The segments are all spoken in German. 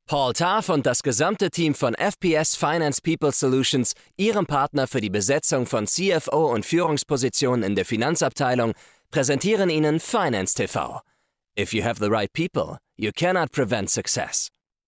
Paul Taff und das gesamte Team von FPS Finance People Solutions, Ihrem Partner für die Besetzung von CFO und Führungspositionen in der Finanzabteilung, präsentieren Ihnen Finance TV. If you have the right people, you cannot prevent success.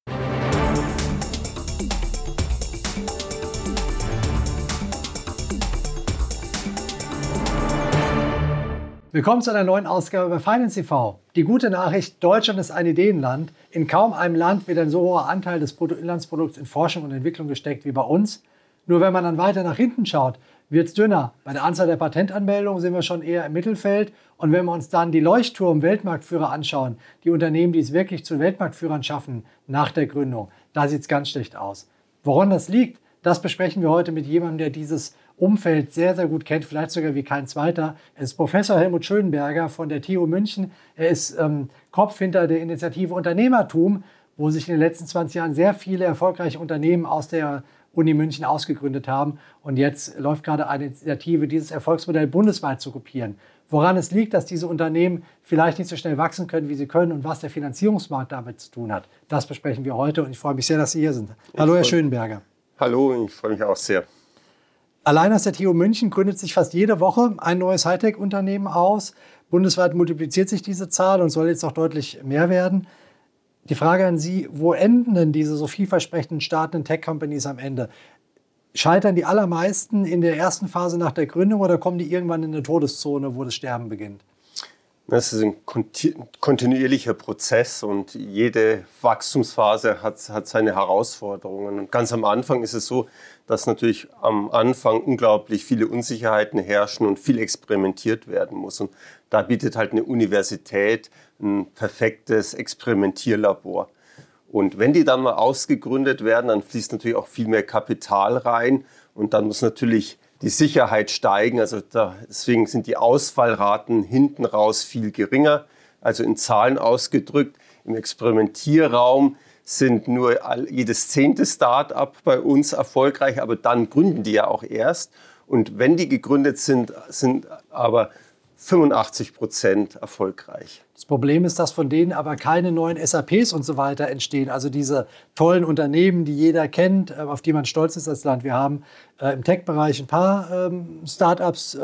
Willkommen zu einer neuen Ausgabe bei Finance TV. Die gute Nachricht, Deutschland ist ein Ideenland. In kaum einem Land wird ein so hoher Anteil des Bruttoinlandsprodukts in Forschung und Entwicklung gesteckt wie bei uns. Nur wenn man dann weiter nach hinten schaut, wird es dünner. Bei der Anzahl der Patentanmeldungen sind wir schon eher im Mittelfeld. Und wenn wir uns dann die Leuchtturm-Weltmarktführer anschauen, die Unternehmen, die es wirklich zu Weltmarktführern schaffen nach der Gründung, da sieht es ganz schlecht aus. Woran das liegt, das besprechen wir heute mit jemandem, der dieses Umfeld sehr, sehr gut kennt, vielleicht sogar wie kein zweiter. Er ist Professor Helmut Schönberger von der TU München. Er ist Kopf hinter der Initiative Unternehmertum, wo sich in den letzten 20 Jahren sehr viele erfolgreiche Unternehmen aus der Uni München ausgegründet haben. Und jetzt läuft gerade eine Initiative, dieses Erfolgsmodell bundesweit zu kopieren. Woran es liegt, dass diese Unternehmen vielleicht nicht so schnell wachsen können, wie sie können und was der Finanzierungsmarkt damit zu tun hat, das besprechen wir heute. Und ich freue mich sehr, dass Sie hier sind. Hallo, Herr Schönberger. Hallo, ich freue mich auch sehr. Allein aus der TU München gründet sich fast jede Woche ein neues Hightech-Unternehmen aus. Bundesweit multipliziert sich diese Zahl und soll jetzt auch deutlich mehr werden. Die Frage an Sie, wo enden denn diese so vielversprechenden startenden Tech-Companies am Ende? Scheitern die allermeisten in der ersten Phase nach der Gründung oder kommen die irgendwann in eine Todeszone, wo das Sterben beginnt? Das ist ein kontinuierlicher Prozess und jede Wachstumsphase hat seine Herausforderungen. Und ganz am Anfang ist es so, dass natürlich am Anfang unglaublich viele Unsicherheiten herrschen und viel experimentiert werden muss. Und da bietet halt eine Universität ein perfektes Experimentierlabor. Und wenn die dann mal ausgegründet werden, dann fließt natürlich auch viel mehr Kapital rein und dann muss natürlich die Sicherheit steigen. Also deswegen sind die Ausfallraten hinten raus viel geringer. Also in Zahlen ausgedrückt, im Experimentierraum sind nur jedes 10. Start-up bei uns erfolgreich, aber dann gründen die ja auch erst. Und wenn die gegründet sind, sind aber 85% erfolgreich. Das Problem ist, dass von denen aber keine neuen SAPs und so weiter entstehen. Also diese tollen Unternehmen, die jeder kennt, auf die man stolz ist als Land. Wir haben im Tech-Bereich ein paar Startups,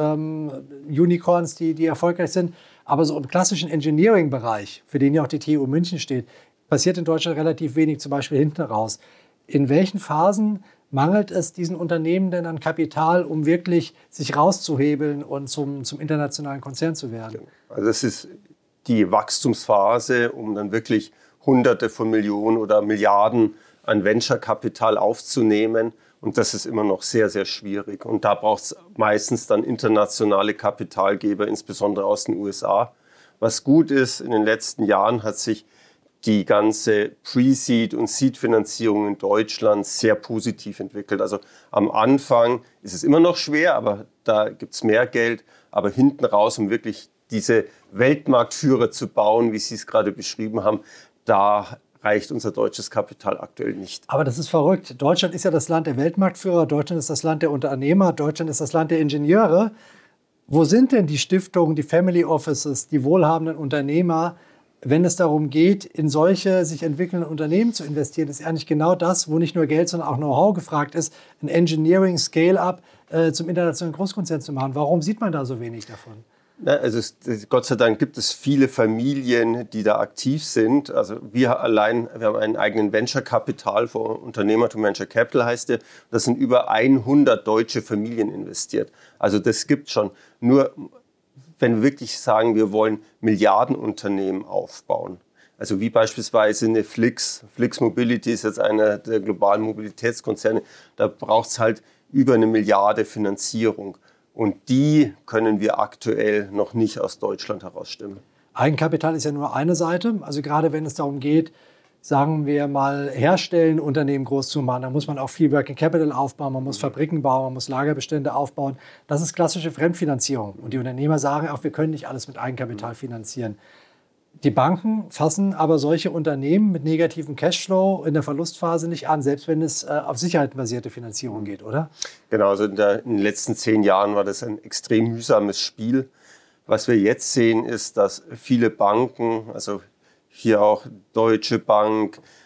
Unicorns, die erfolgreich sind. Aber so im klassischen Engineering-Bereich, für den ja auch die TU München steht, passiert in Deutschland relativ wenig, zum Beispiel hinten raus. In welchen Phasen mangelt es diesen Unternehmen denn an Kapital, um wirklich sich rauszuhebeln und zum internationalen Konzern zu werden? Also das ist die Wachstumsphase, um dann wirklich Hunderte von Millionen oder Milliarden an Venture-Kapital aufzunehmen. Und das ist immer noch sehr, sehr schwierig. Und da braucht es meistens dann internationale Kapitalgeber, insbesondere aus den USA. Was gut ist, in den letzten Jahren hat sich die ganze Pre-Seed- und Seed-Finanzierung in Deutschland sehr positiv entwickelt. Also am Anfang ist es immer noch schwer, aber da gibt es mehr Geld. Aber hinten raus, um wirklich diese Weltmarktführer zu bauen, wie Sie es gerade beschrieben haben, da reicht unser deutsches Kapital aktuell nicht. Aber das ist verrückt. Deutschland ist ja das Land der Weltmarktführer, Deutschland ist das Land der Unternehmer, Deutschland ist das Land der Ingenieure. Wo sind denn die Stiftungen, die Family Offices, die wohlhabenden Unternehmer, wenn es darum geht, in solche sich entwickelnden Unternehmen zu investieren? Das ist eigentlich genau das, wo nicht nur Geld, sondern auch Know-how gefragt ist, ein Engineering Scale-up zum internationalen Großkonzern zu machen. Warum sieht man da so wenig davon? Also Gott sei Dank gibt es viele Familien, die da aktiv sind. Also wir haben einen eigenen Venture-Kapitalfonds, Unternehmertum Venture Capital heißt der. Das sind über 100 deutsche Familien investiert. Also das gibt es schon. Nur wenn wir wirklich sagen, wir wollen Milliardenunternehmen aufbauen, also wie beispielsweise eine Flix Mobility ist jetzt einer der globalen Mobilitätskonzerne, da braucht es halt über 1 Milliarde Finanzierung. Und die können wir aktuell noch nicht aus Deutschland herausstimmen. Eigenkapital ist ja nur eine Seite. Also gerade wenn es darum geht, sagen wir mal, herstellen, Unternehmen groß zu machen, da muss man auch viel Working Capital aufbauen, man muss Fabriken bauen, man muss Lagerbestände aufbauen. Das ist klassische Fremdfinanzierung. Und die Unternehmer sagen auch, wir können nicht alles mit Eigenkapital finanzieren. Die Banken fassen aber solche Unternehmen mit negativem Cashflow in der Verlustphase nicht an, selbst wenn es auf sicherheitenbasierte Finanzierung geht, oder? Genau, also in den letzten 10 Jahren war das ein extrem mühsames Spiel. Was wir jetzt sehen, ist, dass viele Banken, also hier auch Deutsche Bank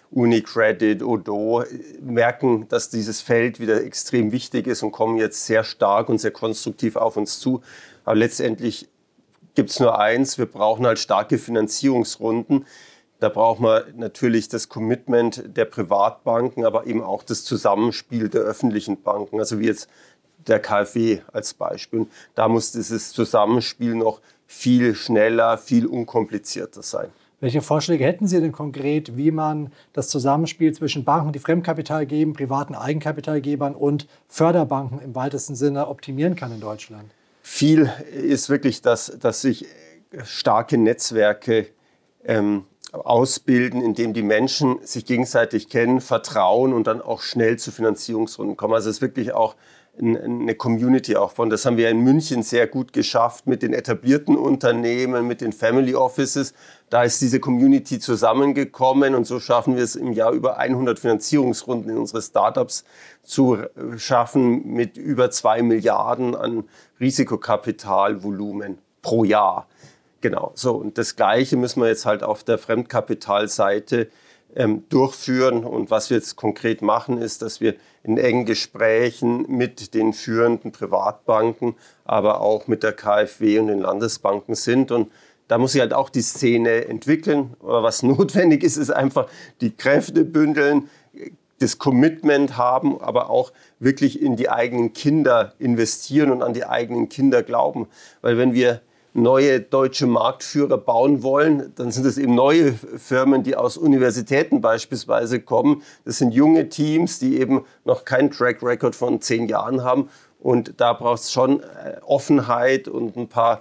UniCredit, Odoo merken, dass dieses Feld wieder extrem wichtig ist und kommen jetzt sehr stark und sehr konstruktiv auf uns zu. Aber letztendlich gibt es nur eins, wir brauchen halt starke Finanzierungsrunden. Da braucht man natürlich das Commitment der Privatbanken, aber eben auch das Zusammenspiel der öffentlichen Banken, also wie jetzt der KfW als Beispiel. Da muss dieses Zusammenspiel noch viel schneller, viel unkomplizierter sein. Welche Vorschläge hätten Sie denn konkret, wie man das Zusammenspiel zwischen Banken, die Fremdkapital geben, privaten Eigenkapitalgebern und Förderbanken im weitesten Sinne optimieren kann in Deutschland? Viel ist wirklich, dass sich starke Netzwerke ausbilden, indem die Menschen sich gegenseitig kennen, vertrauen und dann auch schnell zu Finanzierungsrunden kommen. Also es ist wirklich auch eine Community aufbauen. Das haben wir in München sehr gut geschafft mit den etablierten Unternehmen, mit den Family Offices. Da ist diese Community zusammengekommen und so schaffen wir es im Jahr über 100 Finanzierungsrunden in unsere Startups zu schaffen mit über 2 Milliarden an Risikokapitalvolumen pro Jahr. Genau, so und das Gleiche müssen wir jetzt halt auf der Fremdkapitalseite durchführen. Und was wir jetzt konkret machen, ist, dass wir in engen Gesprächen mit den führenden Privatbanken, aber auch mit der KfW und den Landesbanken sind. Und da muss sich halt auch die Szene entwickeln. Aber was notwendig ist, ist einfach die Kräfte bündeln, das Commitment haben, aber auch wirklich in die eigenen Kinder investieren und an die eigenen Kinder glauben. Weil wenn wir neue deutsche Marktführer bauen wollen, dann sind es eben neue Firmen, die aus Universitäten beispielsweise kommen. Das sind junge Teams, die eben noch keinen Track Record von 10 Jahren haben. Und da braucht es schon Offenheit und ein paar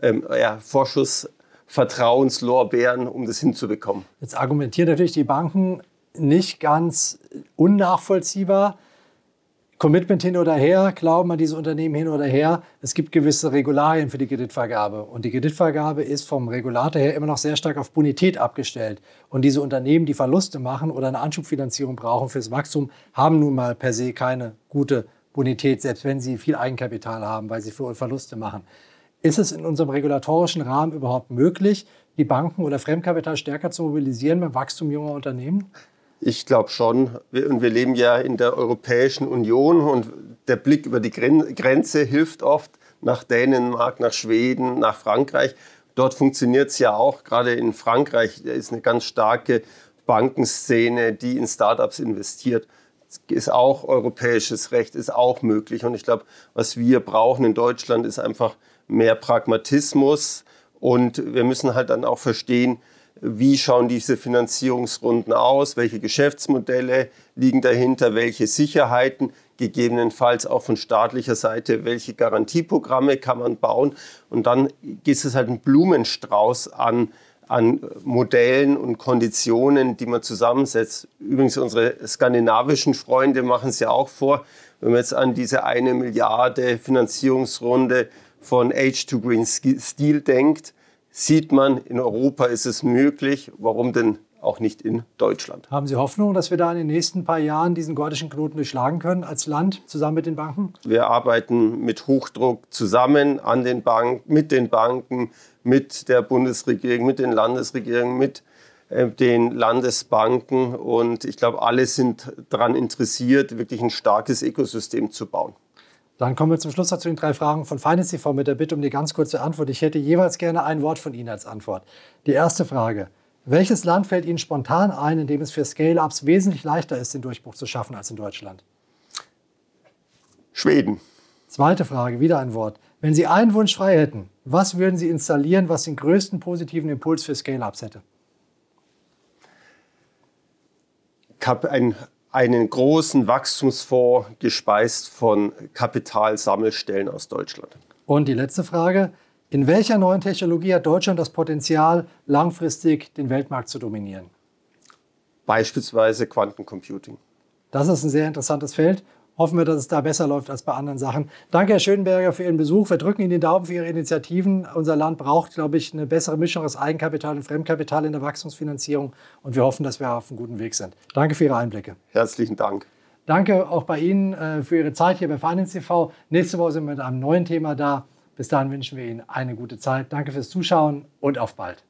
Vorschussvertrauenslorbeeren, um das hinzubekommen. Jetzt argumentieren natürlich die Banken nicht ganz unnachvollziehbar. Commitment hin oder her, Glauben an diese Unternehmen hin oder her. Es gibt gewisse Regularien für die Kreditvergabe. Und die Kreditvergabe ist vom Regulator her immer noch sehr stark auf Bonität abgestellt. Und diese Unternehmen, die Verluste machen oder eine Anschubfinanzierung brauchen fürs Wachstum, haben nun mal per se keine gute Bonität, selbst wenn sie viel Eigenkapital haben, weil sie Verluste machen. Ist es in unserem regulatorischen Rahmen überhaupt möglich, die Banken oder Fremdkapital stärker zu mobilisieren beim Wachstum junger Unternehmen? Ich glaube schon. Und wir leben ja in der Europäischen Union und der Blick über die Grenze hilft oft nach Dänemark, nach Schweden, nach Frankreich. Dort funktioniert es ja auch. Gerade in Frankreich ist eine ganz starke Bankenszene, die in Startups investiert. Ist auch europäisches Recht, ist auch möglich. Und ich glaube, was wir brauchen in Deutschland, ist einfach mehr Pragmatismus. Und wir müssen halt dann auch verstehen, wie schauen diese Finanzierungsrunden aus, welche Geschäftsmodelle liegen dahinter, welche Sicherheiten, gegebenenfalls auch von staatlicher Seite, welche Garantieprogramme kann man bauen. Und dann ist es halt ein Blumenstrauß an Modellen und Konditionen, die man zusammensetzt. Übrigens, unsere skandinavischen Freunde machen es ja auch vor. Wenn man jetzt an diese 1 Milliarde Finanzierungsrunde von H2 Green Steel denkt, sieht man, in Europa ist es möglich. Warum denn auch nicht in Deutschland? Haben Sie Hoffnung, dass wir da in den nächsten paar Jahren diesen gordischen Knoten durchschlagen können als Land, zusammen mit den Banken? Wir arbeiten mit Hochdruck zusammen an den mit den Banken, mit der Bundesregierung, mit den Landesregierungen, mit den Landesbanken. Und ich glaube, alle sind daran interessiert, wirklich ein starkes Ökosystem zu bauen. Dann kommen wir zum Schluss noch zu den 3 Fragen von Finance TV mit der Bitte um die ganz kurze Antwort. Ich hätte jeweils gerne ein Wort von Ihnen als Antwort. Die erste Frage. Welches Land fällt Ihnen spontan ein, in dem es für Scale-Ups wesentlich leichter ist, den Durchbruch zu schaffen als in Deutschland? Schweden. Zweite Frage, wieder ein Wort. Wenn Sie einen Wunsch frei hätten, was würden Sie installieren, was den größten positiven Impuls für Scale-Ups hätte? Ich habe einen großen Wachstumsfonds gespeist von Kapitalsammelstellen aus Deutschland. Und die letzte Frage. In welcher neuen Technologie hat Deutschland das Potenzial, langfristig den Weltmarkt zu dominieren? Beispielsweise Quantencomputing. Das ist ein sehr interessantes Feld. Hoffen wir, dass es da besser läuft als bei anderen Sachen. Danke, Herr Schönberger, für Ihren Besuch. Wir drücken Ihnen die Daumen für Ihre Initiativen. Unser Land braucht, glaube ich, eine bessere Mischung aus Eigenkapital und Fremdkapital in der Wachstumsfinanzierung. Und wir hoffen, dass wir auf einem guten Weg sind. Danke für Ihre Einblicke. Herzlichen Dank. Danke auch bei Ihnen für Ihre Zeit hier bei Finance TV. Nächste Woche sind wir mit einem neuen Thema da. Bis dahin wünschen wir Ihnen eine gute Zeit. Danke fürs Zuschauen und auf bald.